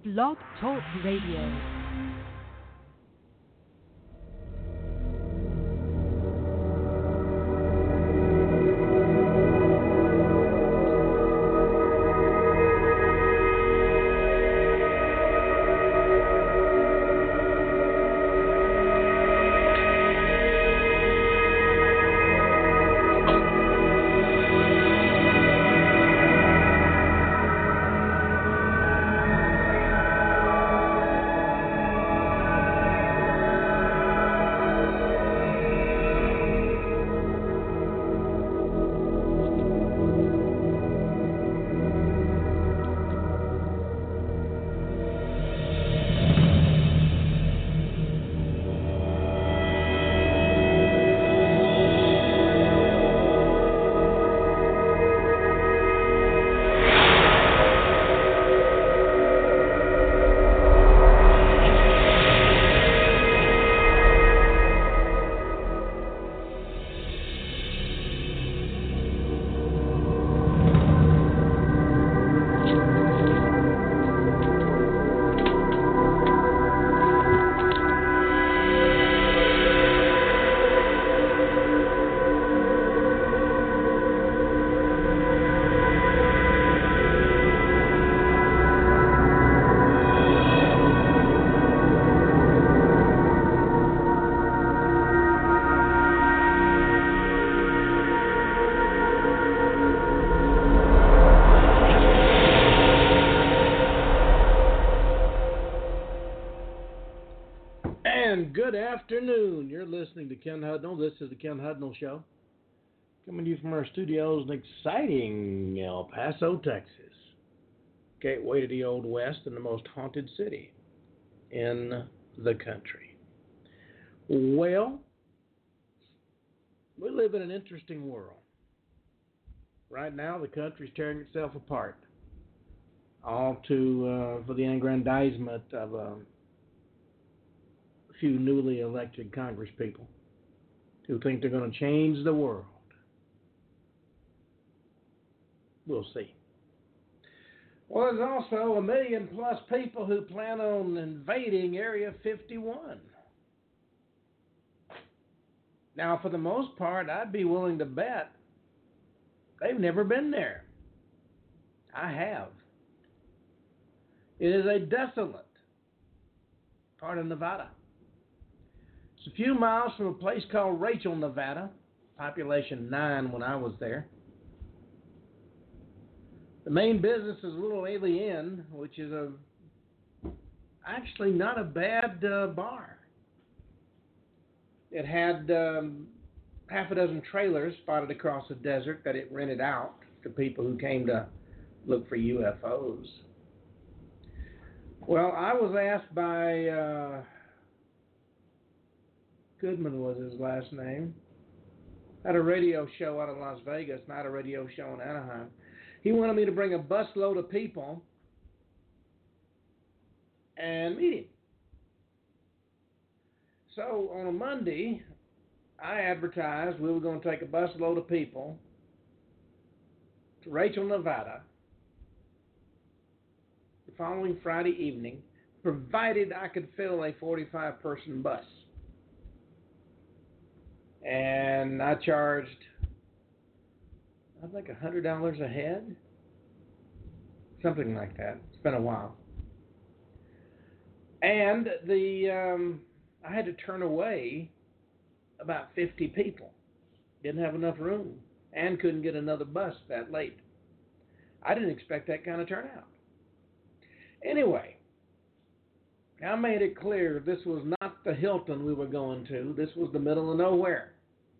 Blog Talk Radio. Good afternoon. You're listening to Ken Hudnall. This is the Ken Hudnall Show. Coming to you from our studios in exciting El Paso, Texas. Gateway to the Old West and the most haunted city in the country. Well, we live in an interesting world. Right now, the country's tearing itself apart. All for the aggrandizement of a few newly elected Congress people who think they're going to change the world. We'll see. Well, there's also 1 million plus people who plan on invading Area 51. Now, for the most part, I'd be willing to bet they've never been there. I have. It is a desolate part of Nevada. It's a few miles from a place called Rachel, Nevada. Population 9 when I was there. The main business is Little Alien, which is actually not a bad bar. It had half a dozen trailers spotted across the desert that it rented out to people who came to look for UFOs. Well, I was asked by Goodman was his last name. Had a radio show out of Las Vegas, not a radio show in Anaheim. He wanted me to bring a busload of people and meet him. So on a Monday, I advertised we were going to take a busload of people to Rachel, Nevada, the following Friday evening, provided I could fill a 45-person bus. And I charged, I think, $100 a head, something like that. It's been a while. And I had to turn away about 50 people. Didn't have enough room and couldn't get another bus that late. I didn't expect that kind of turnout. Anyway, I made it clear this was not the Hilton we were going to. This was the middle of nowhere.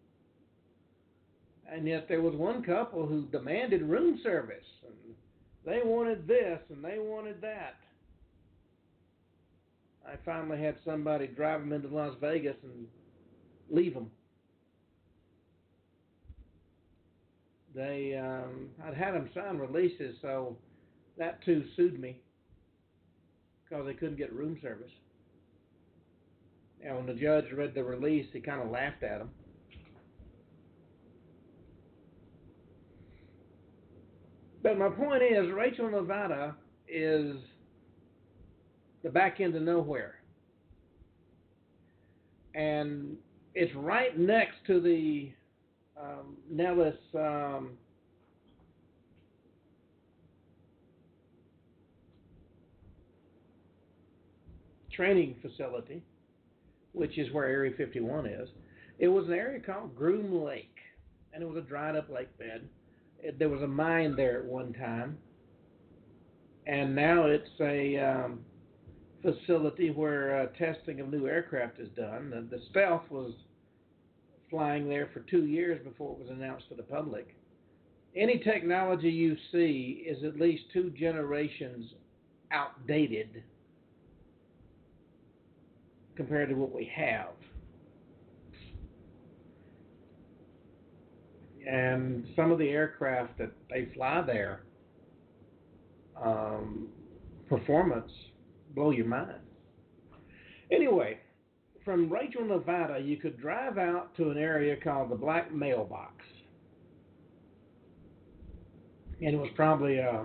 And yet there was one couple who demanded room service. And they wanted this and they wanted that. I finally had somebody drive them into Las Vegas and leave them. I'd had them sign releases, so that too sued me because they couldn't get room service. And when the judge read the release, he kind of laughed at them. But my point is, Rachel, Nevada is the back end of nowhere. And it's right next to the Nellis training facility, which is where Area 51 is. It was an area called Groom Lake, and it was a dried up lake bed. There was a mine there at one time, and now it's a facility where testing of new aircraft is done. The Stealth was flying there for 2 years before it was announced to the public. Any technology you see is at least 2 generations outdated compared to what we have. And some of the aircraft that they fly there, performance, blow your mind. Anyway, from Rachel, Nevada, you could drive out to an area called the Black Mailbox. And it was probably a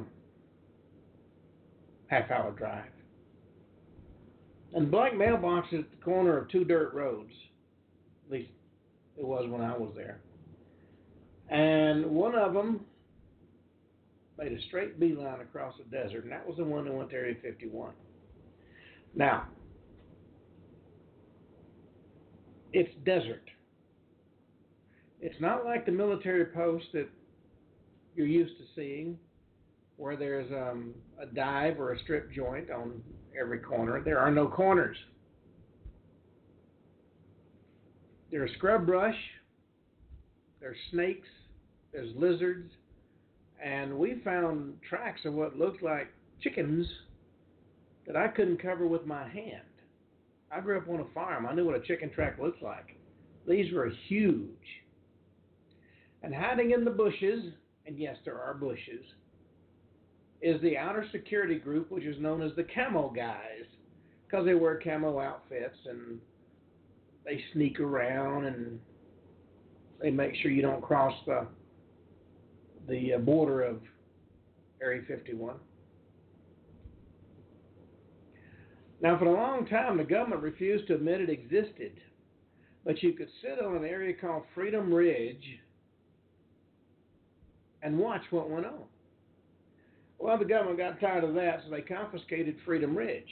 half-hour drive. And the Black Mailbox is at the corner of 2 dirt roads. At least it was when I was there. And one of them made a straight beeline across the desert, and that was the one that went to Area 51. Now, it's desert. It's not like the military post that you're used to seeing, where there's a dive or a strip joint on every corner. There are no corners. There's scrub brush, there's snakes, there's lizards, and we found tracks of what looked like chickens that I couldn't cover with my hand. I grew up on a farm. I knew what a chicken track looked like. These were huge. And hiding in the bushes, and yes, there are bushes, is the outer security group, which is known as the camo guys, because they wear camo outfits and they sneak around and they make sure you don't cross the border of Area 51. Now, for a long time, the government refused to admit it existed, but you could sit on an area called Freedom Ridge and watch what went on. Well, the government got tired of that, so they confiscated Freedom Ridge,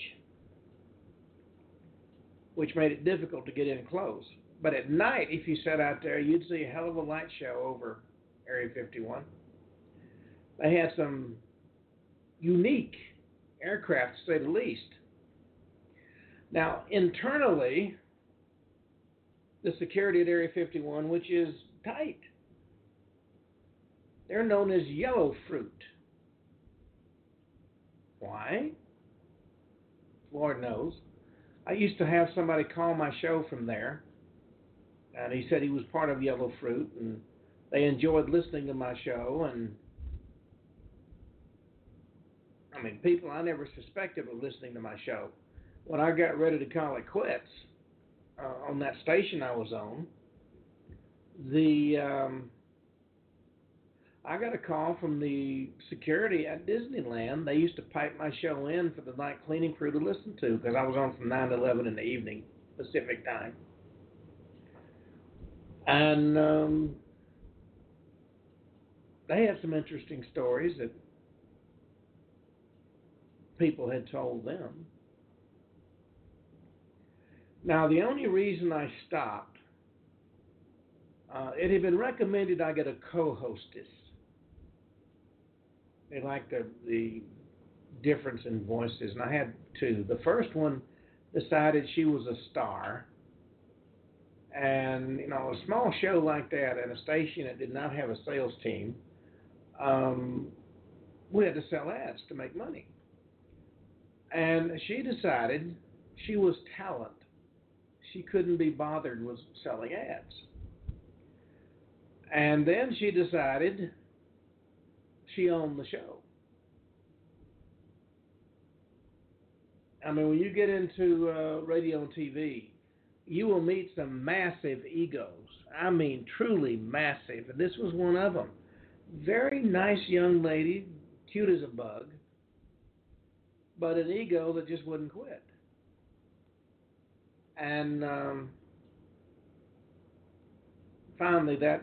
which made it difficult to get in close. But at night, if you sat out there, you'd see a hell of a light show over Area 51. They had some unique aircraft, to say the least. Now, internally, the security at Area 51, which is tight, they're known as yellow fruit. Why? Lord knows. I used to have somebody call my show from there, and he said he was part of Yellow Fruit, and they enjoyed listening to my show, and I mean, people I never suspected were listening to my show. When I got ready to call it quits on that station I was on, I got a call from the security at Disneyland. They used to pipe my show in for the night cleaning crew to listen to, because I was on from 9 to 11 in the evening, Pacific time. And they had some interesting stories that people had told them. Now, the only reason I stopped, it had been recommended I get a co-hostess. They liked the difference in voices, and I had 2. The first one decided she was a star, and a small show like that at a station that did not have a sales team, we had to sell ads to make money. And she decided she was talent. She couldn't be bothered with selling ads. And then she decided she owned the show. I mean, when you get into radio and TV, you will meet some massive egos. I mean, truly massive. And this was one of them. Very nice young lady, cute as a bug, but an ego that just wouldn't quit. And finally, that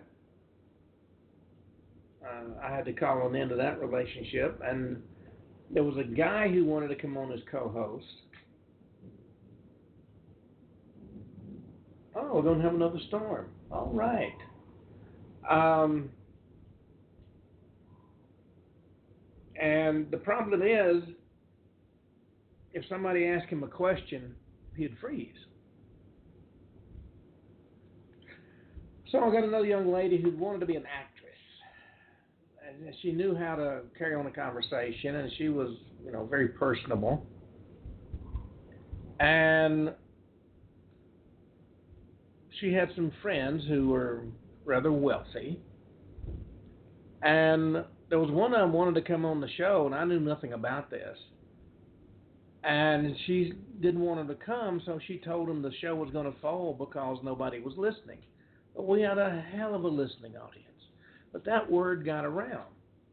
I had to call an end to that relationship. And there was a guy who wanted to come on as co-host. Oh, we're going to have another storm. All right. And the problem is, if somebody asked him a question, he'd freeze. So I got another young lady who wanted to be an actress. And she knew how to carry on a conversation, and she was, very personable. And she had some friends who were rather wealthy. And there was one of them wanted to come on the show, and I knew nothing about this. And she didn't want him to come, so she told him the show was going to fall because nobody was listening. But we had a hell of a listening audience. But that word got around.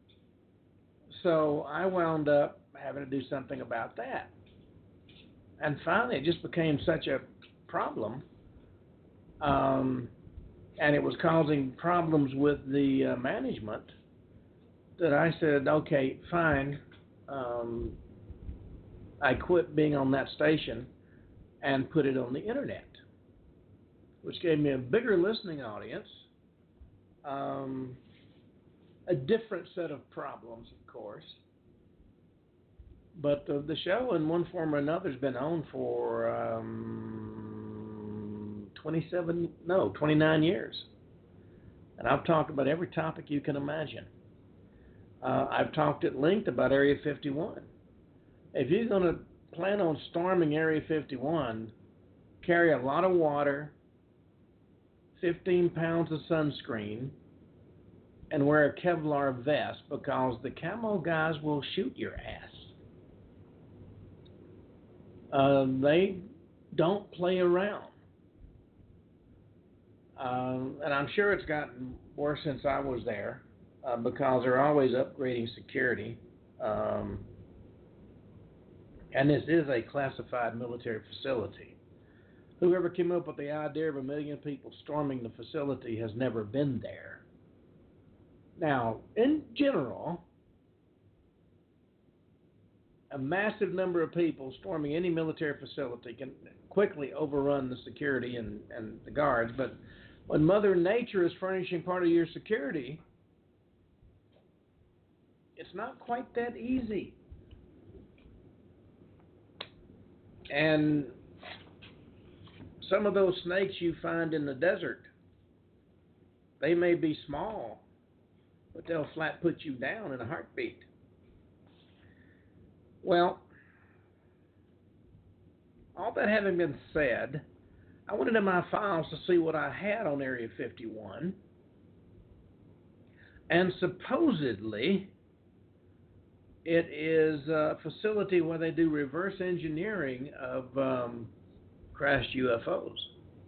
So I wound up having to do something about that. And finally, it just became such a problem. And it was causing problems with the management that I said, okay, fine. I quit being on that station and put it on the internet, which gave me a bigger listening audience, a different set of problems, of course. But the show, in one form or another, has been on for 29 years. And I've talked about every topic you can imagine. I've talked at length about Area 51. If you're going to plan on storming Area 51, carry a lot of water, 15 pounds of sunscreen, and wear a Kevlar vest, because the camo guys will shoot your ass. They don't play around. And I'm sure it's gotten worse since I was there, because they're always upgrading security. And this is a classified military facility. Whoever came up with the idea of 1 million people storming the facility has never been there. Now, in general, a massive number of people storming any military facility can quickly overrun the security and the guards. But when Mother Nature is furnishing part of your security, it's not quite that easy. And some of those snakes you find in the desert, they may be small, but they'll flat put you down in a heartbeat. Well, all that having been said, I went into my files to see what I had on Area 51. And supposedly, it is a facility where they do reverse engineering of crashed UFOs.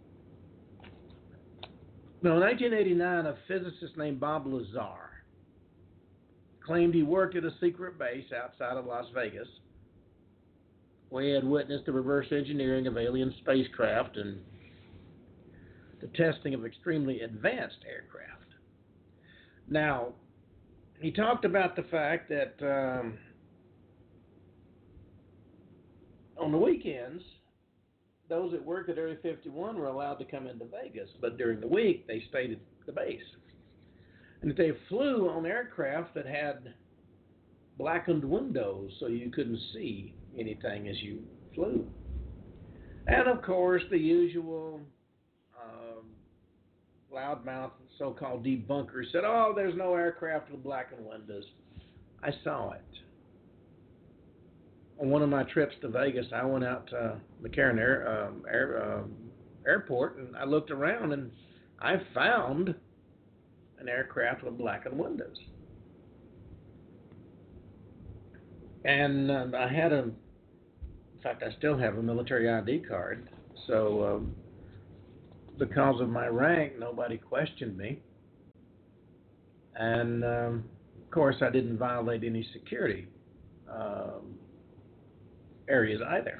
Now, in 1989, a physicist named Bob Lazar claimed he worked at a secret base outside of Las Vegas, where he had witnessed the reverse engineering of alien spacecraft and the testing of extremely advanced aircraft. Now, he talked about the fact that on the weekends, those that worked at Area 51 were allowed to come into Vegas, but during the week, they stayed at the base. And that they flew on aircraft that had blackened windows so you couldn't see anything as you flew. And, of course, the usual loudmouth so-called debunkers said, oh, there's no aircraft with blackened windows. I saw it. On one of my trips to Vegas, I went out to McCarran Airport, and I looked around, and I found an aircraft with blackened windows. And I had in fact, I still have a military ID card, so because of my rank, nobody questioned me. And, of course, I didn't violate any security areas either.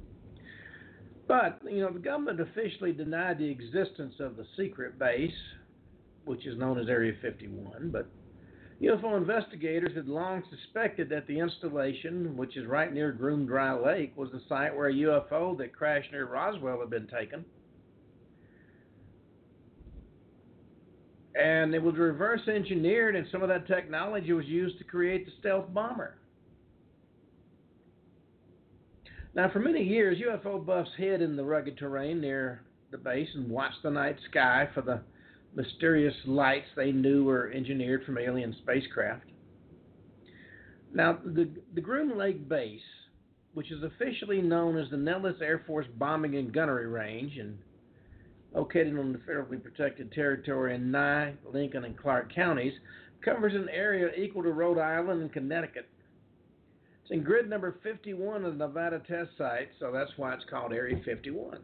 But, the government officially denied the existence of the secret base, which is known as Area 51, but UFO investigators had long suspected that the installation, which is right near Groom Dry Lake, was the site where a UFO that crashed near Roswell had been taken. And it was reverse engineered, and some of that technology was used to create the stealth bomber. Now, for many years, UFO buffs hid in the rugged terrain near the base and watched the night sky for the mysterious lights they knew were engineered from alien spacecraft. Now, the Groom Lake Base, which is officially known as the Nellis Air Force Bombing and Gunnery Range and located on the federally protected territory in Nye, Lincoln, and Clark counties, covers an area equal to Rhode Island and Connecticut. It's in grid number 51 of the Nevada test site, so that's why it's called Area 51.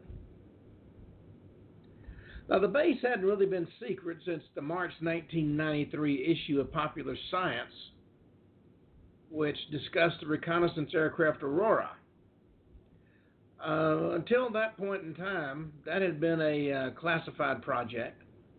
Now, the base hadn't really been secret since the March 1993 issue of Popular Science, which discussed the reconnaissance aircraft Aurora. Until that point in time, that had been a classified project.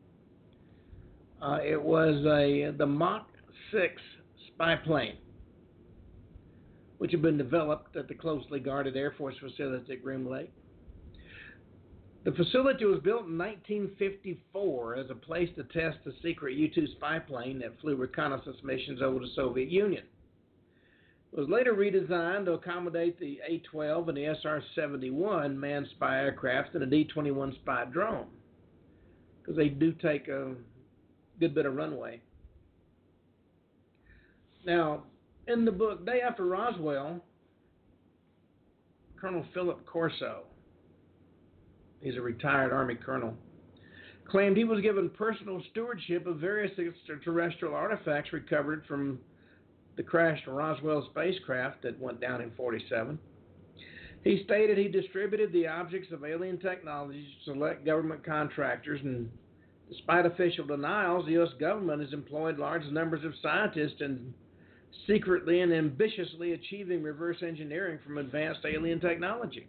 It was the Mach 6 spy plane, which had been developed at the closely guarded Air Force facility at Groom Lake. The facility was built in 1954 as a place to test the secret U-2 spy plane that flew reconnaissance missions over the Soviet Union. It was later redesigned to accommodate the A-12 and the SR-71 manned spy aircraft and a D-21 spy drone, because they do take a good bit of runway. Now, in the book Day After Roswell, Colonel Philip Corso, he's a retired Army colonel, claimed he was given personal stewardship of various extraterrestrial artifacts recovered from the crashed Roswell spacecraft that went down in 1947. He stated he distributed the objects of alien technology to select government contractors, and despite official denials, the U.S. government has employed large numbers of scientists in secretly and ambitiously achieving reverse engineering from advanced alien technology.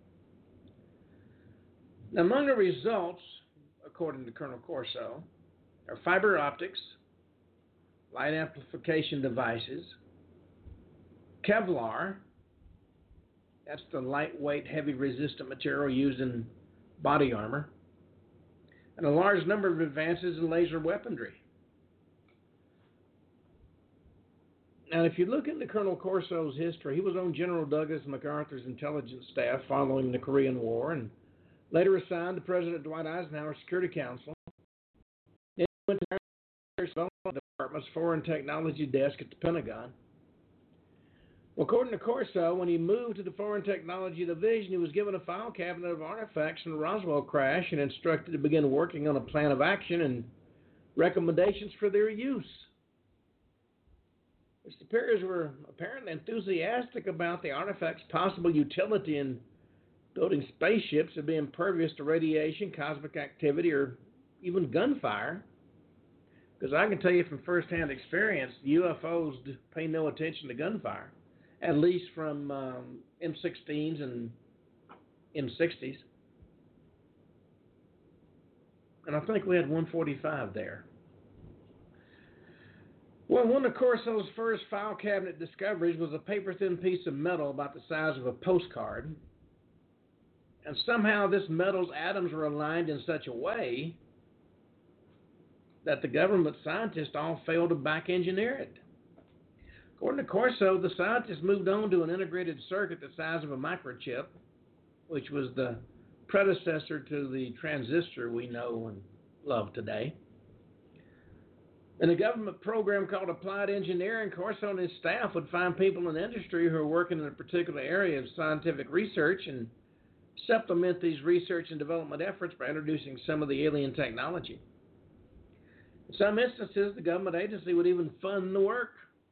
Now, among the results, according to Colonel Corso, are fiber optics, light amplification devices, Kevlar, that's the lightweight, heavy resistant material used in body armor, and a large number of advances in laser weaponry. Now, if you look into Colonel Corso's history, he was on General Douglas MacArthur's intelligence staff following the Korean War and later assigned to President Dwight Eisenhower's Security Council. Then he went to the Research and Development Department's Foreign Technology Desk at the Pentagon. Well, according to Corso, when he moved to the Foreign Technology Division, he was given a file cabinet of artifacts from the Roswell crash and instructed to begin working on a plan of action and recommendations for their use. The superiors were apparently enthusiastic about the artifacts' possible utility in building spaceships that would be impervious to radiation, cosmic activity, or even gunfire. Because I can tell you from firsthand experience, UFOs pay no attention to gunfire, at least from M16s and M60s. And I think we had 145 there. Well, one of Corso's first file cabinet discoveries was a paper-thin piece of metal about the size of a postcard. And somehow this metal's atoms were aligned in such a way that the government scientists all failed to back-engineer it. According to Corso, the scientists moved on to an integrated circuit the size of a microchip, which was the predecessor to the transistor we know and love today. In a government program called Applied Engineering, Corso and his staff would find people in the industry who are working in a particular area of scientific research and supplement these research and development efforts by introducing some of the alien technology. In some instances, the government agency would even fund the work.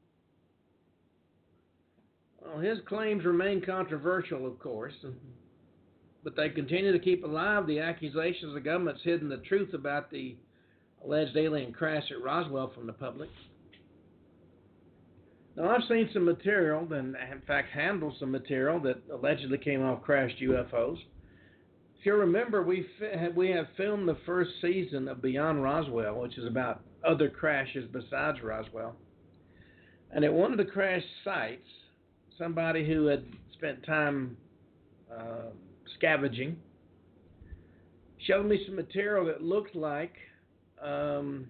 Well, his claims remain controversial, of course, but they continue to keep alive the accusations the government's hidden the truth about the alleged alien crash at Roswell from the public. Now, I've seen some material, and in fact handled some material that allegedly came off crashed UFOs. If you remember, we have filmed the first season of Beyond Roswell, which is about other crashes besides Roswell. And at one of the crash sites, somebody who had spent time uh, scavenging showed me some material that looked like um,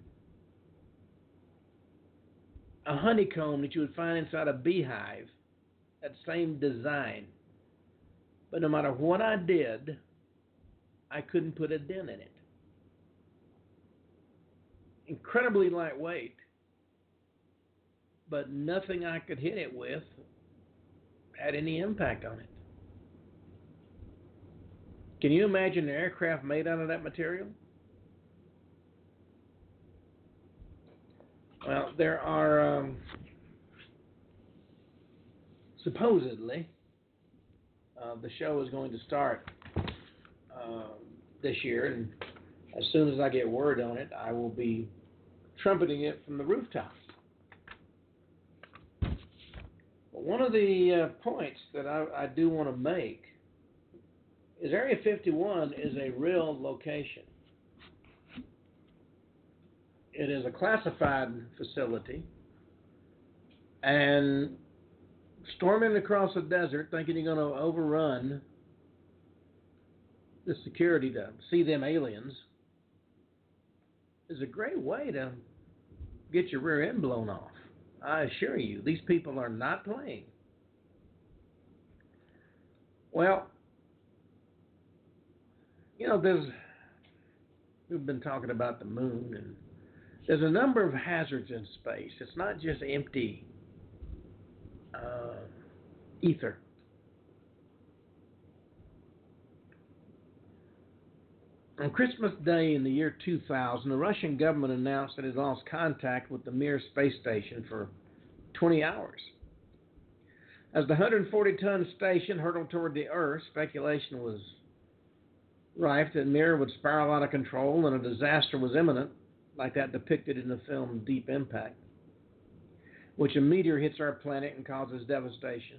a honeycomb that you would find inside a beehive, that same design. But no matter what I did, I couldn't put a dent in it. Incredibly lightweight, but nothing I could hit it with had any impact on it. Can you imagine an aircraft made out of that material? Well, there are supposedly the show is going to start uh, this year, and as soon as I get word on it, I will be trumpeting it from the rooftops. But one of the points that I do want to make is Area 51 is a real location. It is a classified facility, and storming across the desert thinking you're going to overrun the security to see them aliens is a great way to get your rear end blown off. I assure you, these people are not playing. Well, you know, we've been talking about the moon, and there's a number of hazards in space. It's not just empty ether. On Christmas Day in the year 2000, the Russian government announced that it lost contact with the Mir space station for 20 hours. As the 140-ton station hurtled toward the Earth, speculation was rife that Mir would spiral out of control and a disaster was imminent, like that depicted in the film Deep Impact, which a meteor hits our planet and causes devastation.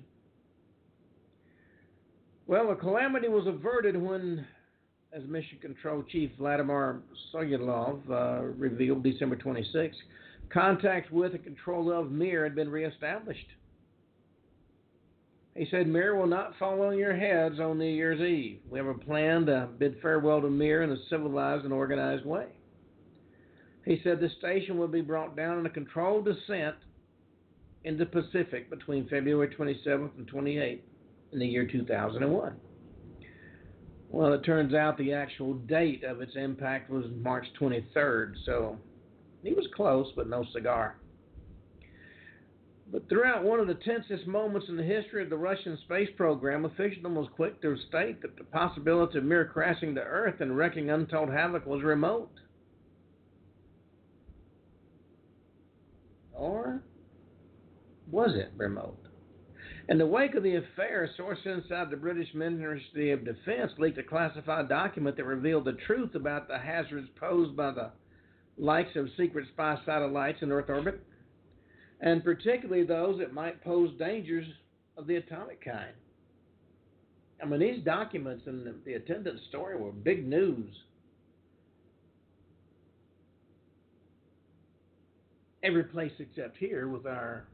Well, the calamity was averted when, as Mission Control Chief Vladimir Sokolov revealed December 26, contact with and control of Mir had been reestablished. He said, Mir will not fall on your heads on New Year's Eve. We have a plan to bid farewell to Mir in a civilized and organized way. He said the station will be brought down in a controlled descent in the Pacific between February 27th and 28th in the year 2001. Well, it turns out the actual date of its impact was March 23rd, so he was close, but no cigar. But throughout one of the tensest moments in the history of the Russian space program, officialdom was quick to state that the possibility of Mir crashing to Earth and wreaking untold havoc was remote. Or was it remote? In the wake of the affair, a source inside the British Ministry of Defense leaked a classified document that revealed the truth about the hazards posed by the likes of secret spy satellites in Earth orbit, and particularly those that might pose dangers of the atomic kind. I mean, these documents and the attendant story were big news. Every place except here with our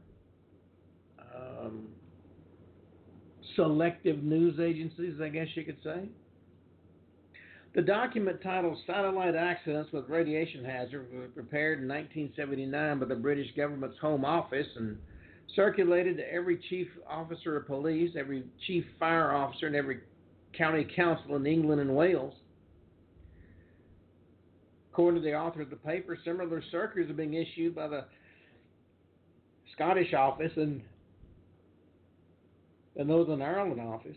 selective news agencies, I guess you could say. The document titled Satellite Accidents with Radiation Hazard was prepared in 1979 by the British government's Home Office and circulated to every chief officer of police, every chief fire officer, and every county council in England and Wales. According to the author of the paper, similar circulars are being issued by the Scottish office and the Northern Ireland office.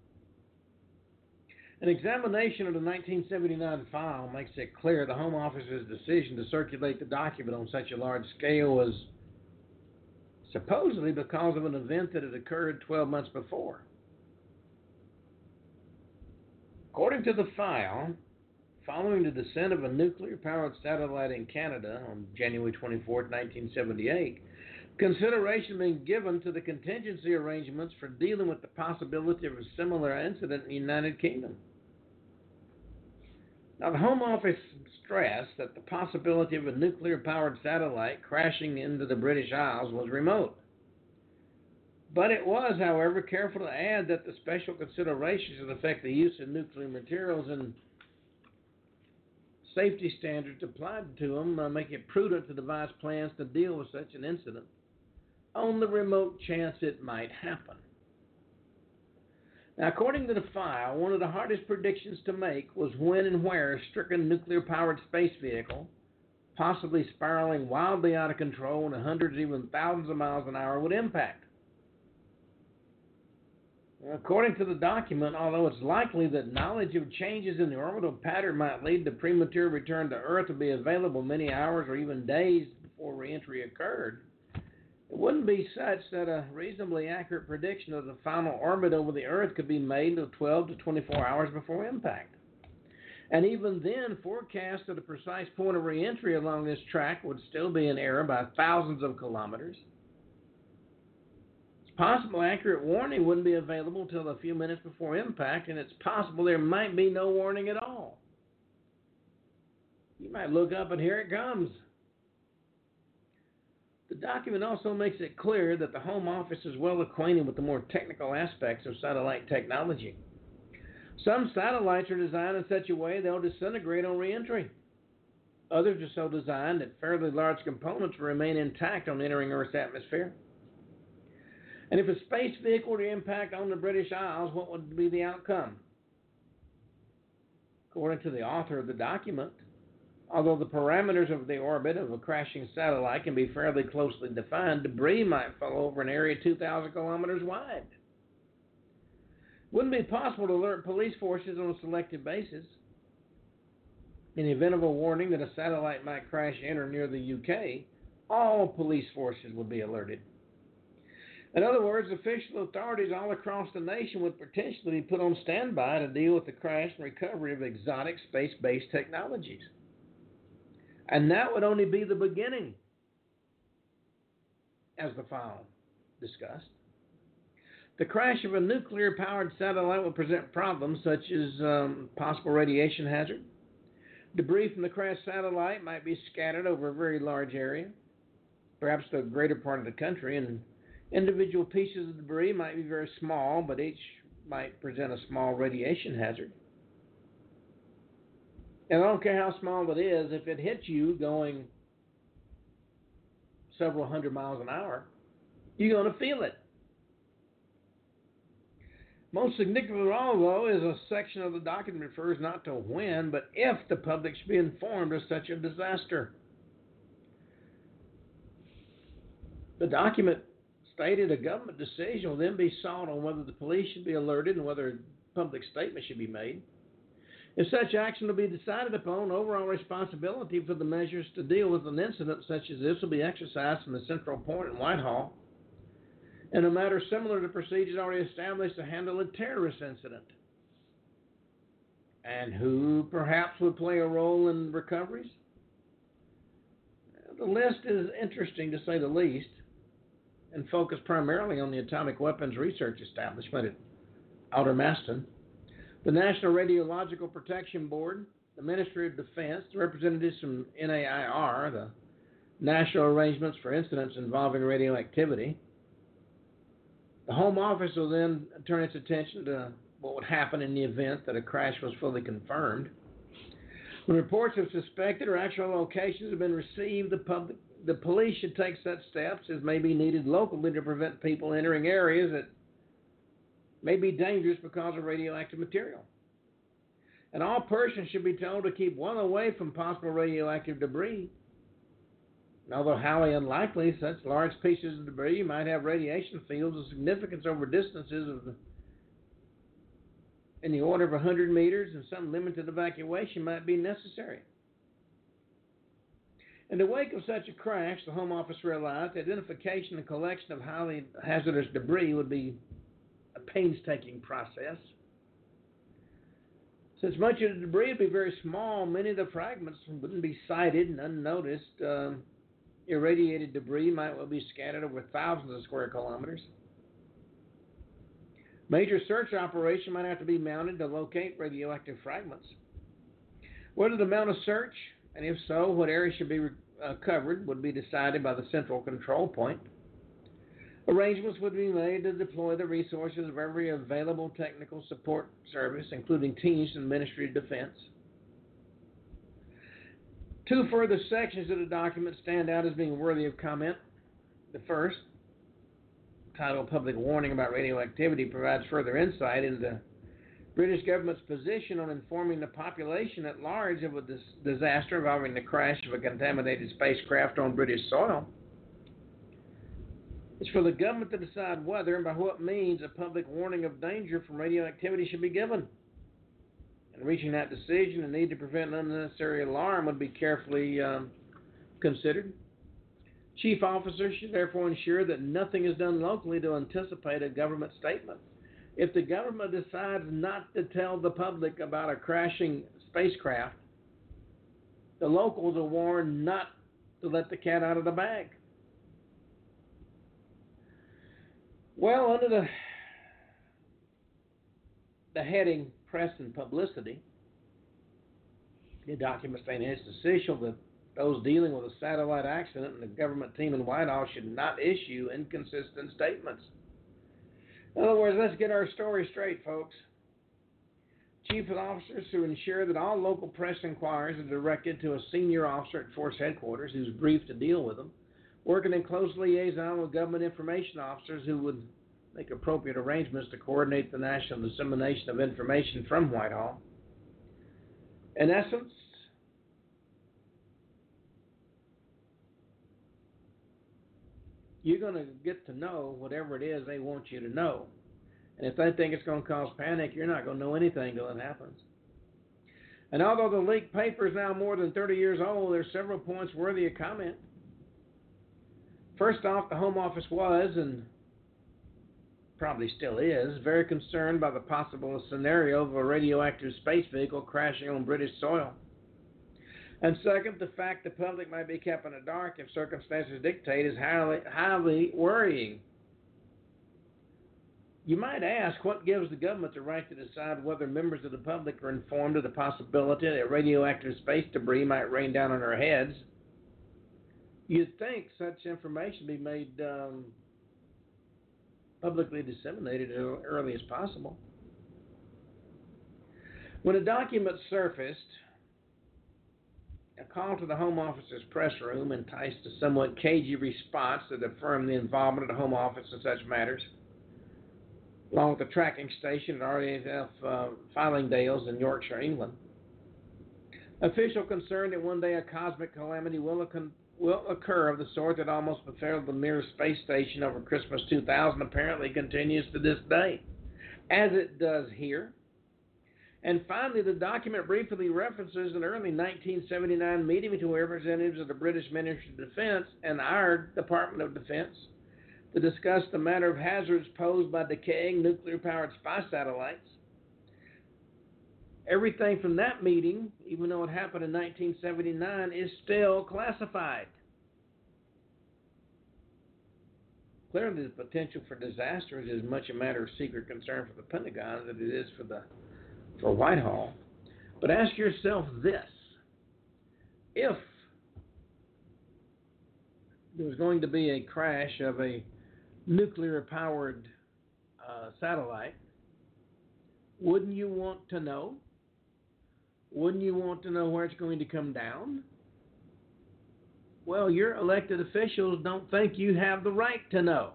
An examination of the 1979 file makes it clear the Home Office's decision to circulate the document on such a large scale was supposedly because of an event that had occurred 12 months before. According to the file, following the descent of a nuclear-powered satellite in Canada on January 24, 1978, consideration being given to the contingency arrangements for dealing with the possibility of a similar incident in the United Kingdom. Now, the Home Office stressed that the possibility of a nuclear-powered satellite crashing into the British Isles was remote. But it was, however, careful to add that the special considerations that affect the use of nuclear materials and safety standards applied to them make it prudent to devise plans to deal with such an incident on the remote chance it might happen. Now, according to the file, one of the hardest predictions to make was when and where a stricken nuclear-powered space vehicle, possibly spiraling wildly out of control in hundreds, even thousands of miles an hour, would impact. According to the document, although it's likely that knowledge of changes in the orbital pattern might lead to premature return to Earth to be available many hours or even days before reentry occurred, it wouldn't be such that a reasonably accurate prediction of the final orbit over the Earth could be made until 12 to 24 hours before impact. And even then, forecasts of the precise point of reentry along this track would still be in error by thousands of kilometers. Possible accurate warning wouldn't be available until a few minutes before impact, and it's possible there might be no warning at all. You might look up and here it comes. The document also makes it clear that the Home Office is well acquainted with the more technical aspects of satellite technology. Some satellites are designed in such a way they'll disintegrate on reentry. Others are so designed that fairly large components will remain intact on entering Earth's atmosphere. And if a space vehicle were to impact on the British Isles, what would be the outcome? According to the author of the document, although the parameters of the orbit of a crashing satellite can be fairly closely defined, debris might fall over an area 2,000 kilometers wide. It wouldn't be possible to alert police forces on a selective basis. In the event of a warning that a satellite might crash in or near the UK, all police forces would be alerted. In other words, official authorities all across the nation would potentially be put on standby to deal with the crash and recovery of exotic space-based technologies. And that would only be the beginning, as the file discussed. The crash of a nuclear-powered satellite would present problems such as possible radiation hazard. Debris from the crashed satellite might be scattered over a very large area, perhaps the greater part of the country, and individual pieces of debris might be very small, but each might present a small radiation hazard. And I don't care how small it is, if it hits you going several hundred miles an hour, you're going to feel it. Most significant of all, though, is a section of the document refers not to when, but if the public should be informed of such a disaster. The document stated a government decision will then be sought on whether the police should be alerted and whether a public statement should be made. If such action will be decided upon, overall responsibility for the measures to deal with an incident such as this will be exercised from the central point in Whitehall, in a matter similar to procedures already established to handle a terrorist incident. And who perhaps would play a role in recoveries? The list is interesting to say the least, and focus primarily on the Atomic Weapons Research Establishment at Outer Maston, the National Radiological Protection Board, the Ministry of Defense, the representatives from NAIR, the National Arrangements for Incidents Involving Radioactivity. The Home Office will then turn its attention to what would happen in the event that a crash was fully confirmed. When reports of suspected or actual locations have been received, the police should take such steps as may be needed locally to prevent people entering areas that may be dangerous because of radioactive material. And all persons should be told to keep well away from possible radioactive debris. And although highly unlikely, such large pieces of debris might have radiation fields of significance over distances in the order of 100 meters, and some limited evacuation might be necessary. In the wake of such a crash, the Home Office realized the identification and collection of highly hazardous debris would be a painstaking process. Since much of the debris would be very small, many of the fragments wouldn't be sighted and unnoticed Irradiated debris might well be scattered over thousands of square kilometers. Major search operation might have to be mounted to locate radioactive fragments. Whether to mount a search, and if so, what area should be covered, would be decided by the central control point. Arrangements would be made to deploy the resources of every available technical support service, including teams from the Ministry of Defense. Two further sections of the document stand out as being worthy of comment. The first, titled Public Warning About Radioactivity, provides further insight into the British government's position on informing the population at large of a disaster involving the crash of a contaminated spacecraft on British soil. It's for the government to decide whether and by what means a public warning of danger from radioactivity should be given. In reaching that decision, the need to prevent unnecessary alarm would be carefully considered. Chief officers should therefore ensure that nothing is done locally to anticipate a government statement. If the government decides not to tell the public about a crashing spacecraft, the locals are warned not to let the cat out of the bag. Well, under the heading Press and Publicity, the document stating it's essential that those dealing with a satellite accident and the government team in Whitehall should not issue inconsistent statements. In other words, let's get our story straight, folks. Chief officers who ensure that all local press inquiries are directed to a senior officer at Force Headquarters who's briefed to deal with them, working in close liaison with government information officers who would make appropriate arrangements to coordinate the national dissemination of information from Whitehall. In essence, you're going to get to know whatever it is they want you to know. And if they think it's going to cause panic, you're not going to know anything until it happens. And although the leaked paper is now more than 30 years old, there's several points worthy of comment. First off, the Home Office was, and probably still is, very concerned by the possible scenario of a radioactive space vehicle crashing on British soil. And second, the fact the public might be kept in the dark if circumstances dictate is highly worrying. You might ask, what gives the government the right to decide whether members of the public are informed of the possibility that radioactive space debris might rain down on our heads? You'd think such information be made publicly disseminated as early as possible. When a document surfaced, a call to the Home Office's press room enticed a somewhat cagey response that affirmed the involvement of the Home Office in such matters, along with the tracking station at RAF Fylingdales in Yorkshire, England. Official concern that one day a cosmic calamity will occur of the sort that almost befell the Mir space station over Christmas 2000 apparently continues to this day, as it does here. And finally, the document briefly references an early 1979 meeting between representatives of the British Ministry of Defense and our Department of Defense to discuss the matter of hazards posed by decaying nuclear-powered spy satellites. Everything from that meeting, even though it happened in 1979, is still classified. Clearly, the potential for disaster is as much a matter of secret concern for the Pentagon as it is for Whitehall. But ask yourself this: if there was going to be a crash of a nuclear-powered satellite, wouldn't you want to know? Wouldn't you want to know where it's going to come down? Well, your elected officials don't think you have the right to know.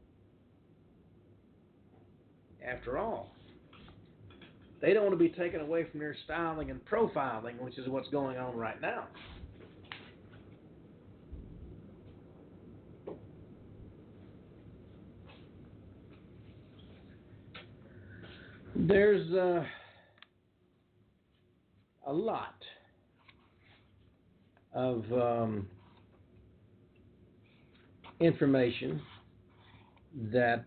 After all, they don't want to be taken away from their styling and profiling, which is what's going on right now. There's a lot of information that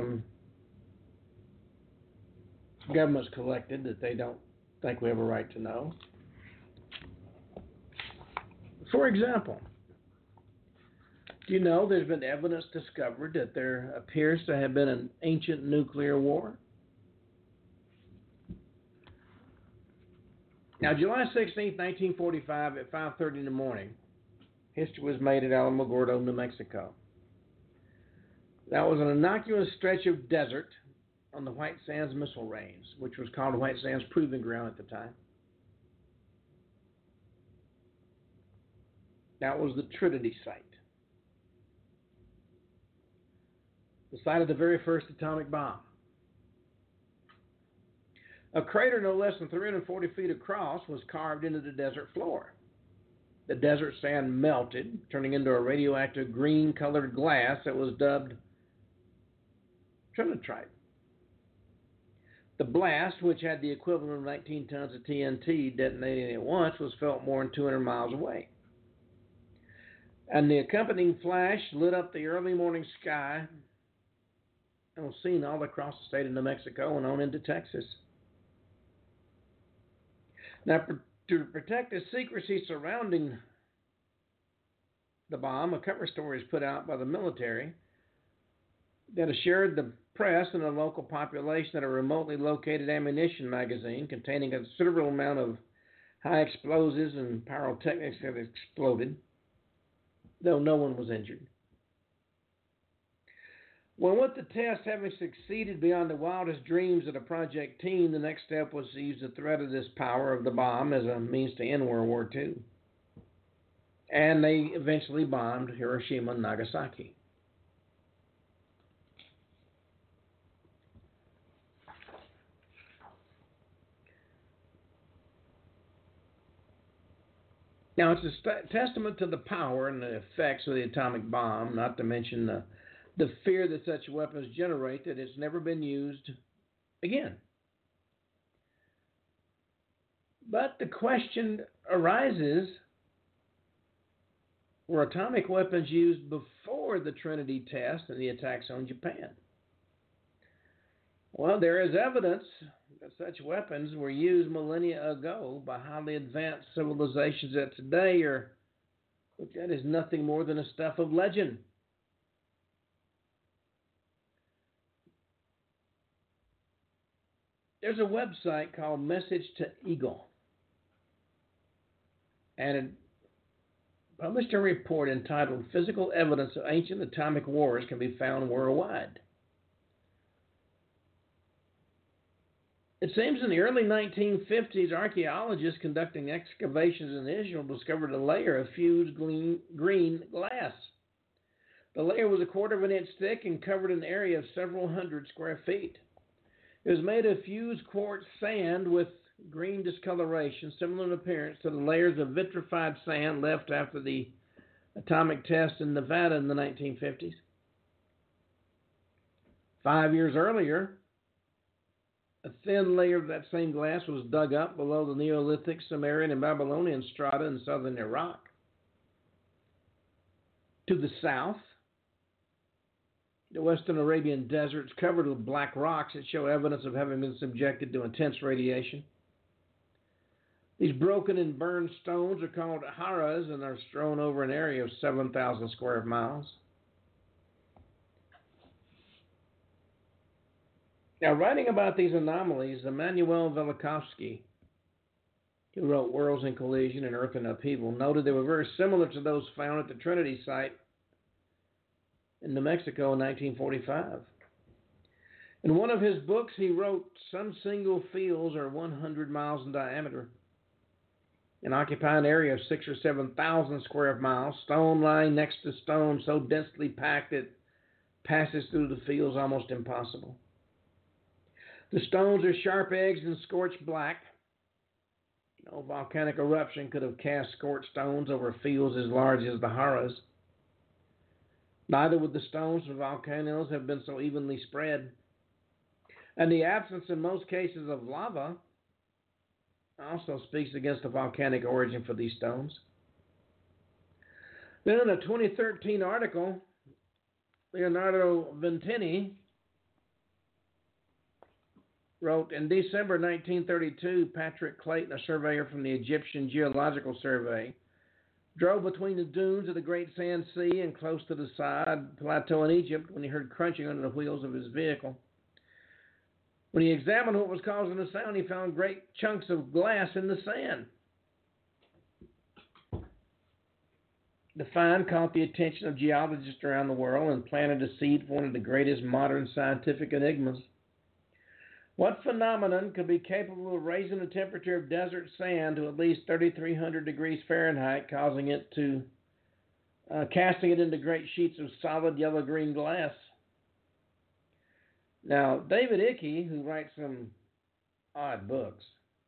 government's collected that they don't think we have a right to know. For example, You know, there's been evidence discovered that there appears to have been an ancient nuclear war. Now, July 16th, 1945, at 5:30 in the morning, history was made at Alamogordo, New Mexico. That was an innocuous stretch of desert on the White Sands Missile Range, which was called White Sands Proving Ground at the time. That was the Trinity site, the site of the very first atomic bomb. A crater no less than 340 feet across was carved into the desert floor. The desert sand melted, turning into a radioactive green-colored glass that was dubbed trinitrite. The blast, which had the equivalent of 19 tons of TNT detonating at once, was felt more than 200 miles away. And the accompanying flash lit up the early morning sky and was seen all across the state of New Mexico and on into Texas. Now, to protect the secrecy surrounding the bomb, a cover story is put out by the military that assured the press and the local population that a remotely located ammunition magazine containing a considerable amount of high explosives and pyrotechnics had exploded, though no one was injured. Well, with the test having succeeded beyond the wildest dreams of the project team, the next step was to use the threat of this power of the bomb as a means to end World War II. And they eventually bombed Hiroshima and Nagasaki. Now, it's a testament to the power and the effects of the atomic bomb, not to mention the fear that such weapons generate, that it's never been used again. But the question arises, were atomic weapons used before the Trinity test and the attacks on Japan? Well, there is evidence that such weapons were used millennia ago by highly advanced civilizations that today are, look, that is nothing more than a stuff of legend. There's a website called Message to Eagle, and it published a report entitled Physical Evidence of Ancient Atomic Wars Can Be Found Worldwide. It seems in the early 1950s, archaeologists conducting excavations in Israel discovered a layer of fused green glass. The layer was 1/4 of an inch thick and covered an area of several hundred square feet. It was made of fused quartz sand with green discoloration, similar in appearance to the layers of vitrified sand left after the atomic test in Nevada in the 1950s. 5 years earlier, a thin layer of that same glass was dug up below the Neolithic, Sumerian, and Babylonian strata in southern Iraq. To the south, the western Arabian deserts covered with black rocks that show evidence of having been subjected to intense radiation. These broken and burned stones are called haras and are strewn over an area of 7,000 square miles. Now, writing about these anomalies, Immanuel Velikovsky, who wrote Worlds in Collision and Earth in Upheaval, noted they were very similar to those found at the Trinity site in New Mexico in 1945. In one of his books, he wrote, some single fields are 100 miles in diameter and occupy an area of 6,000 or 7,000 square miles, stone lying next to stone so densely packed that passes through the fields almost impossible. The stones are sharp-edged and scorched black. No volcanic eruption could have cast scorched stones over fields as large as the Haras. Neither would the stones from volcanoes have been so evenly spread. And the absence in most cases of lava also speaks against the volcanic origin for these stones. Then in a 2013 article, Leonardo Ventini wrote, in December 1932, Patrick Clayton, a surveyor from the Egyptian Geological Survey, Drove between the dunes of the Great Sand Sea and close to the side plateau in Egypt when he heard crunching under the wheels of his vehicle. When he examined what was causing the sound, he found great chunks of glass in the sand. The find caught the attention of geologists around the world and planted a seed for one of the greatest modern scientific enigmas. What phenomenon could be capable of raising the temperature of desert sand to at least 3,300 degrees Fahrenheit, causing it to casting it into great sheets of solid yellow-green glass? Now, David Icke, who writes some odd books,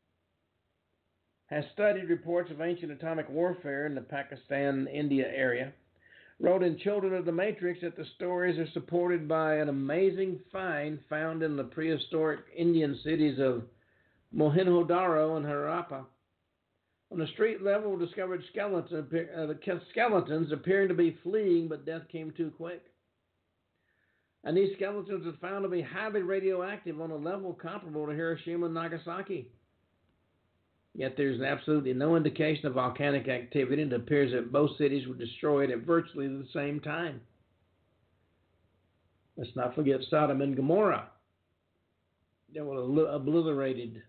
has studied reports of ancient atomic warfare in the Pakistan-India area, wrote in Children of the Matrix that the stories are supported by an amazing find found in the prehistoric Indian cities of Mohenjo-Daro and Harappa. On the street level, discovered skeletons appearing to be fleeing, but death came too quick. And these skeletons are found to be highly radioactive on a level comparable to Hiroshima and Nagasaki. Yet there's absolutely no indication of volcanic activity, and it appears that both cities were destroyed at virtually the same time. Let's not forget Sodom and Gomorrah. They were obliterated.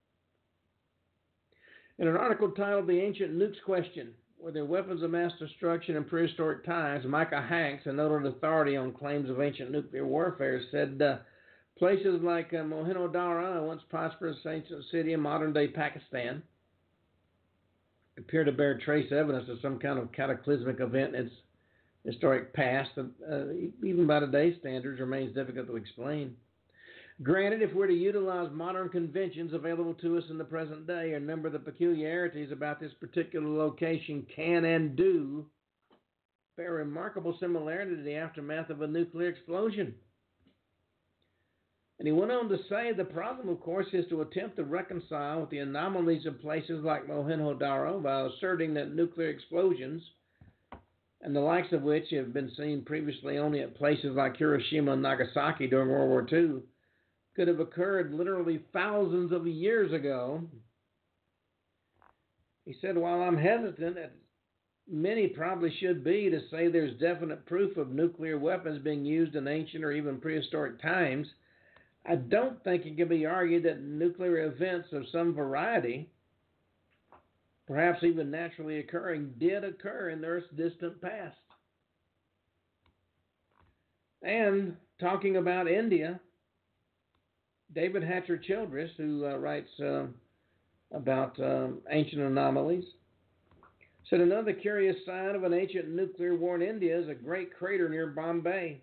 In an article titled The Ancient Nukes Question, Were There Weapons of Mass Destruction in Prehistoric Times, Micah Hanks, a noted authority on claims of ancient nuclear warfare, said places like Mohenjo-Daro, a once prosperous ancient city in modern-day Pakistan, appear to bear trace evidence of some kind of cataclysmic event in its historic past that, even by today's standards, remains difficult to explain. Granted, if we're to utilize modern conventions available to us in the present day, a number of the peculiarities about this particular location can and do bear remarkable similarity to the aftermath of a nuclear explosion. And he went on to say the problem, of course, is to attempt to reconcile with the anomalies of places like Mohenjo-Daro by asserting that nuclear explosions, and the likes of which have been seen previously only at places like Hiroshima and Nagasaki during World War II, could have occurred literally thousands of years ago. He said, while I'm hesitant, as many probably should be, to say there's definite proof of nuclear weapons being used in ancient or even prehistoric times, I don't think it can be argued that nuclear events of some variety, perhaps even naturally occurring, did occur in the Earth's distant past. And talking about India, David Hatcher Childress, who writes about ancient anomalies, said another curious sign of an ancient nuclear war in India is a great crater near Bombay.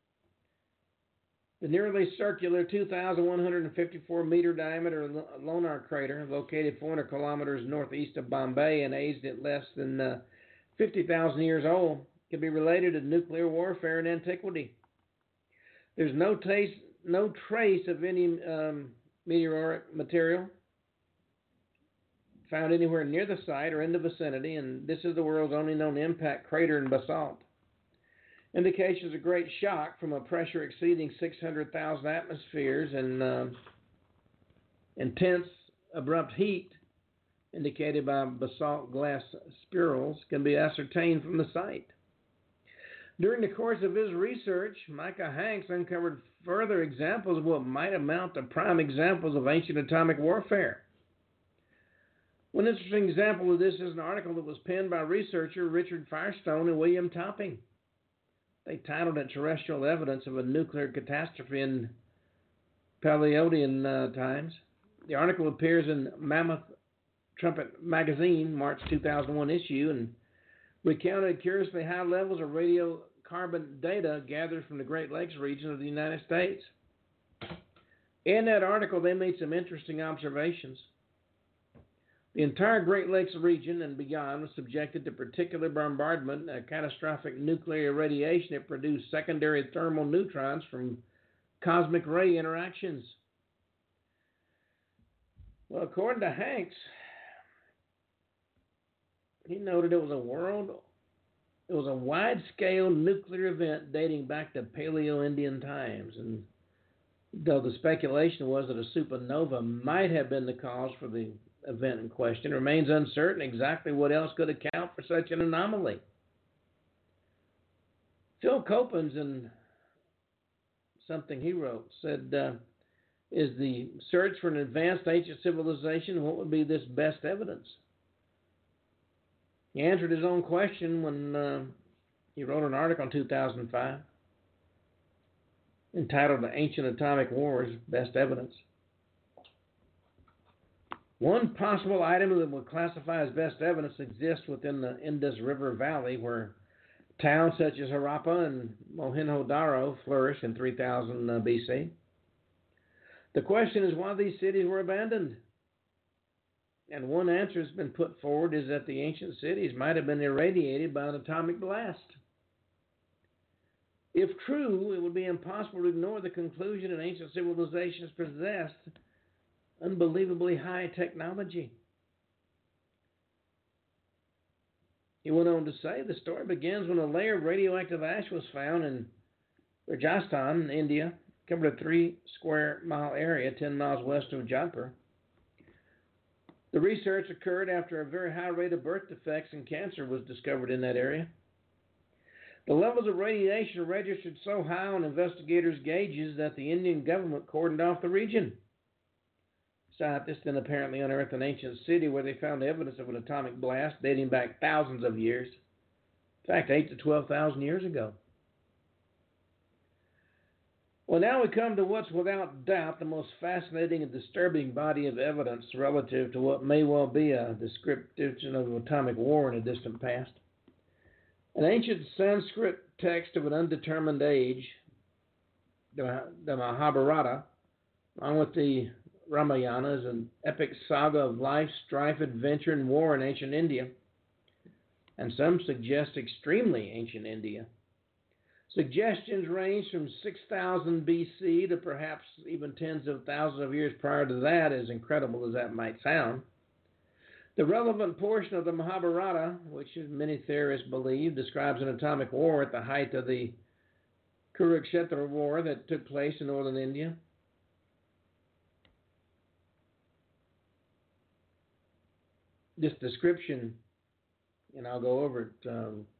The nearly circular 2,154 meter diameter Lonar crater, located 400 kilometers northeast of Bombay and aged at less than 50,000 years old, can be related to nuclear warfare in antiquity. There's no trace of any meteoric material found anywhere near the site or in the vicinity, and this is the world's only known impact crater in basalt. Indications of great shock from a pressure exceeding 600,000 atmospheres and intense abrupt heat indicated by basalt glass spirals can be ascertained from the site. During the course of his research, Micah Hanks uncovered further examples of what might amount to prime examples of ancient atomic warfare. One interesting example of this is an article that was penned by researcher Richard Firestone and William Topping. They titled it Terrestrial Evidence of a Nuclear Catastrophe in Paleozoic Times. The article appears in Mammoth Trumpet Magazine, March 2001 issue, and recounted curiously high levels of radiocarbon data gathered from the Great Lakes region of the United States. In that article, they made some interesting observations. The entire Great Lakes region and beyond was subjected to particular bombardment and catastrophic nuclear radiation that produced secondary thermal neutrons from cosmic ray interactions. Well, according to Hanks, he noted it was a wide-scale nuclear event dating back to Paleo-Indian times, and though the speculation was that a supernova might have been the cause for the event in question, remains uncertain exactly what else could account for such an anomaly. Phil Coppens, in something he wrote, said, is the search for an advanced ancient civilization, what would be this best evidence? He answered his own question when he wrote an article in 2005 entitled The Ancient Atomic Wars, Best Evidence. One possible item that would classify as best evidence exists within the Indus River Valley, where towns such as Harappa and Mohenjo-Daro flourished in 3000 BC. The question is why these cities were abandoned. And one answer that's been put forward is that the ancient cities might have been irradiated by an atomic blast. If true, it would be impossible to ignore the conclusion that ancient civilizations possessed unbelievably high technology. He went on to say the story begins when a layer of radioactive ash was found in Rajasthan, India, covered a 3 square mile area 10 miles west of Jaipur. The research occurred after a very high rate of birth defects and cancer was discovered in that area. The levels of radiation registered so high on investigators' gauges that the Indian government cordoned off the region. Scientists then apparently unearthed an ancient city where they found evidence of an atomic blast dating back thousands of years. In fact, 8,000 to 12,000 years ago. Well, now we come to what's without doubt the most fascinating and disturbing body of evidence relative to what may well be a description of an atomic war in a distant past. An ancient Sanskrit text of an undetermined age, the Mahabharata, along with the Ramayana, is an epic saga of life, strife, adventure, and war in ancient India, and some suggest extremely ancient India. Suggestions range from 6000 BC to perhaps even tens of thousands of years prior to that, as incredible as that might sound. The relevant portion of the Mahabharata, which many theorists believe, describes an atomic war at the height of the Kurukshetra war that took place in northern India. This description, and I'll go over it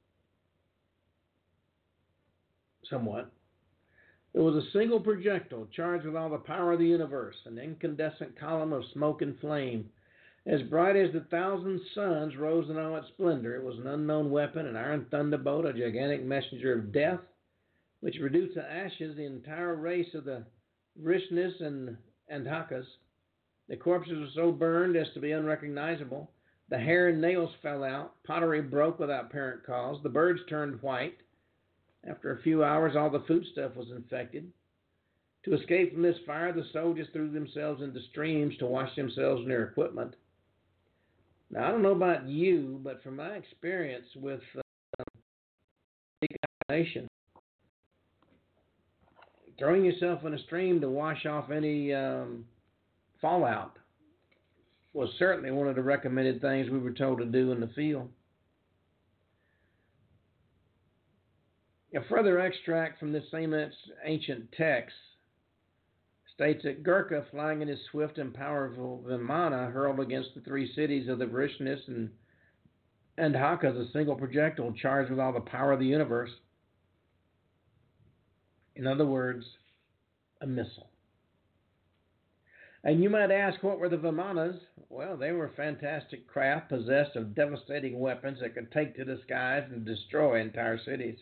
somewhat. There was a single projectile charged with all the power of the universe, an incandescent column of smoke and flame. As bright as the 1,000 suns rose in all its splendor. It was an unknown weapon, an iron thunderbolt, a gigantic messenger of death, which reduced to ashes the entire race of the Vrishnis and Andhakas. The corpses were so burned as to be unrecognizable. The hair and nails fell out. Pottery broke without apparent cause. The birds turned white. After a few hours, all the foodstuff was infected. To escape from this fire, the soldiers threw themselves into streams to wash themselves and their equipment. Now, I don't know about you, but from my experience with decontamination, throwing yourself in a stream to wash off any fallout was certainly one of the recommended things we were told to do in the field. A further extract from this same ancient text states that Gurkha, flying in his swift and powerful Vimana, hurled against the 3 cities of the Vrishnis and Andhakas a single projectile charged with all the power of the universe. In other words, a missile. And you might ask, what were the Vimanas? Well, they were fantastic craft possessed of devastating weapons that could take to the skies and destroy entire cities.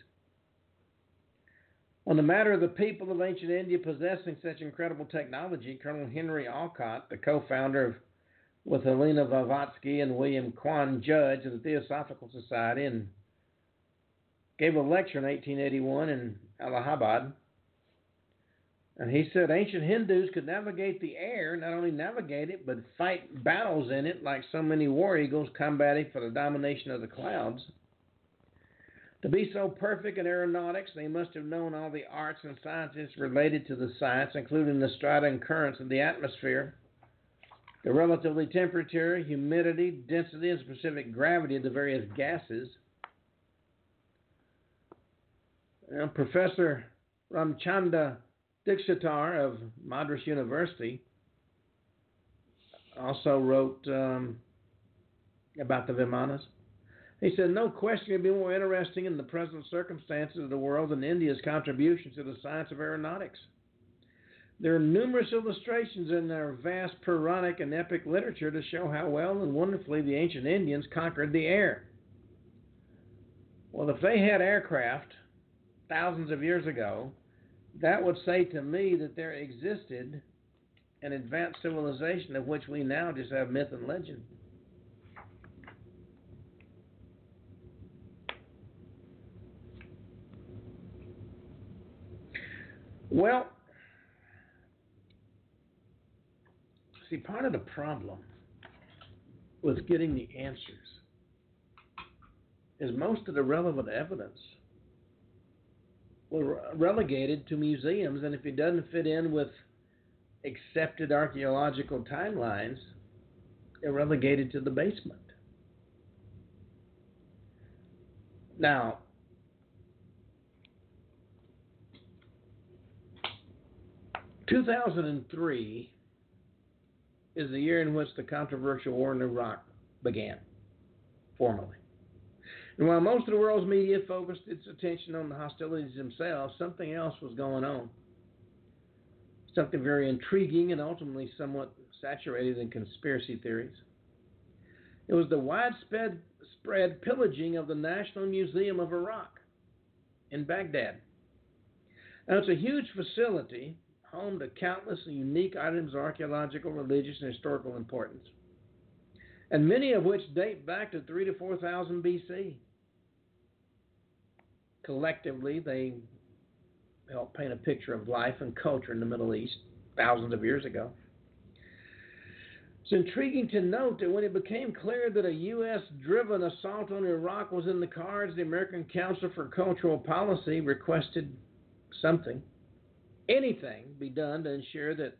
On the matter of the people of ancient India possessing such incredible technology, Colonel Henry Alcott, the co-founder with Helena Blavatsky and William Kwan, judge of the Theosophical Society, and gave a lecture in 1881 in Allahabad. And he said ancient Hindus could navigate the air, not only navigate it, but fight battles in it like so many war eagles combating for the domination of the clouds. To be so perfect in aeronautics, they must have known all the arts and sciences related to the science, including the strata and currents of the atmosphere, the relative temperature, humidity, density, and specific gravity of the various gases. Professor Ramchandra Dikshitar of Madras University also wrote about the Vimanas. He said, no question it would be more interesting in the present circumstances of the world than India's contribution to the science of aeronautics. There are numerous illustrations in their vast Puranic and epic literature to show how well and wonderfully the ancient Indians conquered the air. Well, if they had aircraft thousands of years ago, that would say to me that there existed an advanced civilization of which we now just have myth and legend. Well, see, part of the problem with getting the answers is most of the relevant evidence was relegated to museums, and if it doesn't fit in with accepted archaeological timelines, they're relegated to the basement. Now, (2003) is the year in which the controversial war in Iraq began, formally. And while most of the world's media focused its attention on the hostilities themselves, something else was going on. Something very intriguing and ultimately somewhat saturated in conspiracy theories. It was the widespread pillaging of the National Museum of Iraq in Baghdad. Now, it's a huge facility, home to countless unique items of archaeological, religious, and historical importance, and many of which date back to 3,000 to 4,000 BC. Collectively, they help paint a picture of life and culture in the Middle East thousands of years ago. It's intriguing to note that when it became clear that a U.S.-driven assault on Iraq was in the cards, the American Council for Cultural Policy requested something, anything, be done to ensure that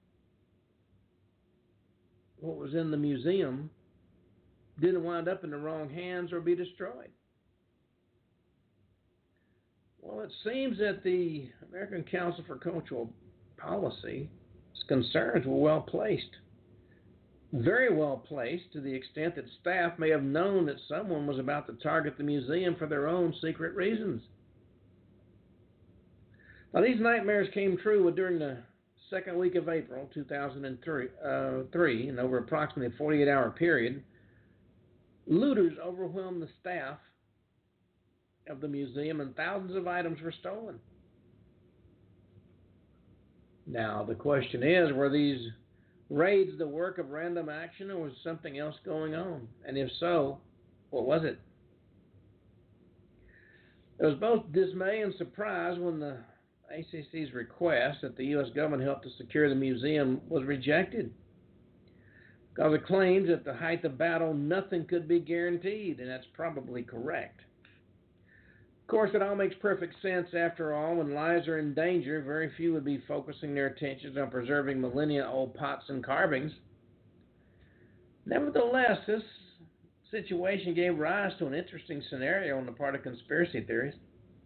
what was in the museum didn't wind up in the wrong hands or be destroyed. Well, it seems that the American Council for Cultural Policy's concerns were well placed. Very well placed, to the extent that staff may have known that someone was about to target the museum for their own secret reasons. Now, these nightmares came true during the second week of April 2003, and over approximately a 48-hour period, looters overwhelmed the staff of the museum and thousands of items were stolen. Now, the question is, were these raids the work of random action, or was something else going on? And if so, what was it? There was both dismay and surprise when the ACC's request that the U.S. government help to secure the museum was rejected, because it claims at the height of battle nothing could be guaranteed, and that's probably correct. Of course, it all makes perfect sense. After all, when lives are in danger, very few would be focusing their attentions on preserving millennia-old pots and carvings. Nevertheless, this situation gave rise to an interesting scenario on the part of conspiracy theorists.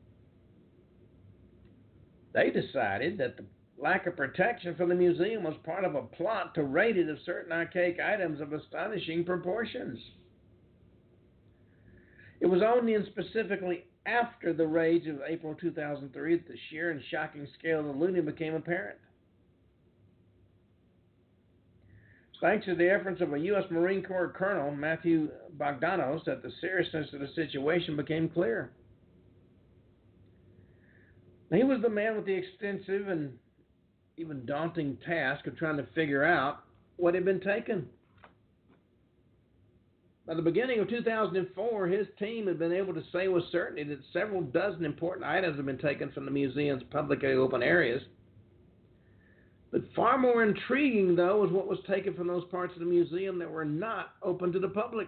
They decided that the lack of protection for the museum was part of a plot to raid it of certain archaic items of astonishing proportions. It was only and specifically after the raids of April 2003 that the sheer and shocking scale of the looting became apparent. Thanks to the efforts of a U.S. Marine Corps Colonel, Matthew Bogdanos, that the seriousness of the situation became clear. He was the man with the extensive and even daunting task of trying to figure out what had been taken. By the beginning of 2004, his team had been able to say with certainty that several dozen important items had been taken from the museum's publicly open areas. But far more intriguing, though, was what was taken from those parts of the museum that were not open to the public.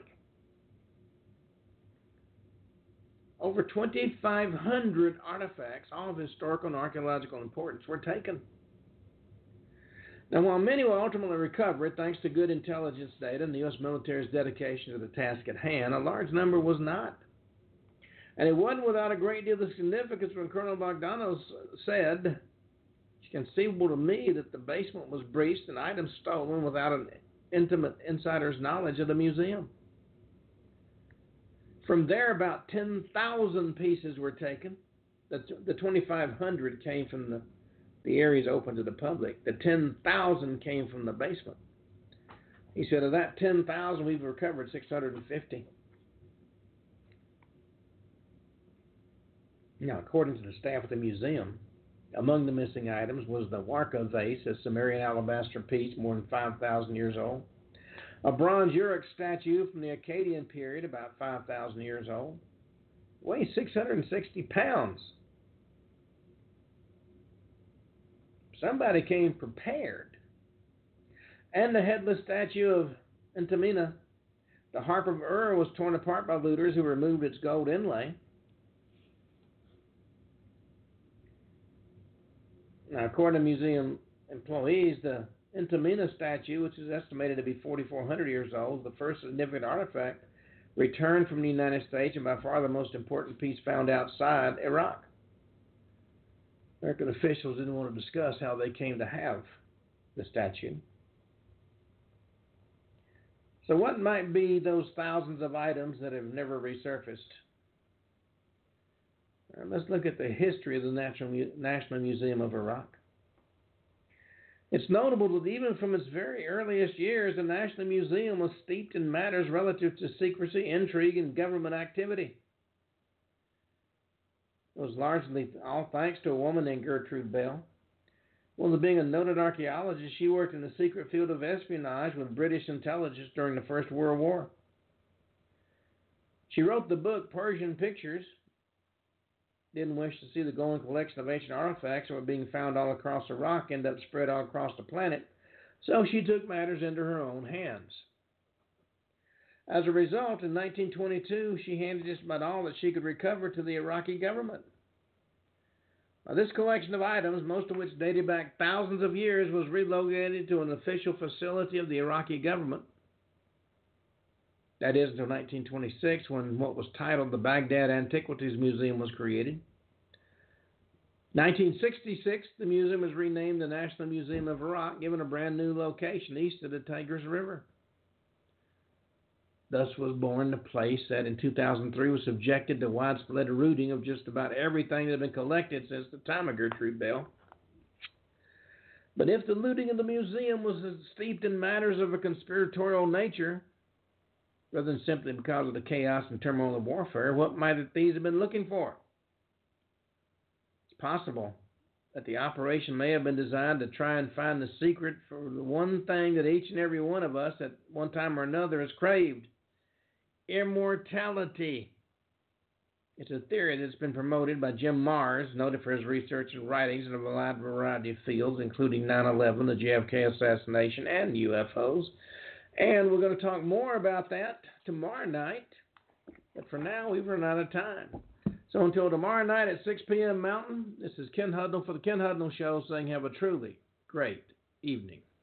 Over 2,500 artifacts, all of historical and archaeological importance, were taken. Now, while many will ultimately recover it thanks to good intelligence data and the U.S. military's dedication to the task at hand, a large number was not. And it wasn't without a great deal of significance when Colonel Bogdanos said, "It's conceivable to me that the basement was breached and items stolen without an intimate insider's knowledge of the museum. From there, about 10,000 pieces were taken. The 2,500 came from the areas open to the public. The 10,000 came from the basement. He said, of that 10,000, we've recovered 650. Now, according to the staff at the museum, among the missing items was the Warka vase, a Sumerian alabaster piece more than 5,000 years old, a bronze Uruk statue from the Akkadian period, about 5,000 years old, weighs 660 pounds. Somebody came prepared. And the headless statue of Entemena, the harp of Ur, was torn apart by looters who removed its gold inlay. Now, according to museum employees, the Entemena statue, which is estimated to be 4,400 years old, the first significant artifact returned from the United States and by far the most important piece found outside Iraq. American officials didn't want to discuss how they came to have the statue. So what might be those thousands of items that have never resurfaced? Let's look at the history of the National Museum of Iraq. It's notable that even from its very earliest years, the National Museum was steeped in matters relative to secrecy, intrigue, and government activity. It was largely all thanks to a woman named Gertrude Bell. Well, being a noted archaeologist, she worked in the secret field of espionage with British intelligence during the First World War. She wrote the book Persian Pictures. Didn't wish to see the growing collection of ancient artifacts that were being found all across Iraq end up spread all across the planet, so she took matters into her own hands. As a result, in 1922, she handed just about all that she could recover to the Iraqi government. Now, this collection of items, most of which dated back thousands of years, was relocated to an official facility of the Iraqi government. That is until 1926, when what was titled the Baghdad Antiquities Museum was created. 1966, the museum was renamed the National Museum of Iraq, given a brand new location east of the Tigris River. Thus was born the place that in 2003 was subjected to widespread looting of just about everything that had been collected since the time of Gertrude Bell. But if the looting of the museum was steeped in matters of a conspiratorial nature, rather than simply because of the chaos and turmoil of warfare, what might the thieves have been looking for? It's possible that the operation may have been designed to try and find the secret for the one thing that each and every one of us at one time or another has craved: immortality. It's a theory that's been promoted by Jim Marrs, noted for his research and writings in a wide variety of fields, including 9/11, the JFK assassination, and UFOs. And we're going to talk more about that tomorrow night. But for now, we've run out of time. So until tomorrow night at 6 p.m. Mountain, this is Ken Hudnall for the Ken Hudnall Show saying have a truly great evening.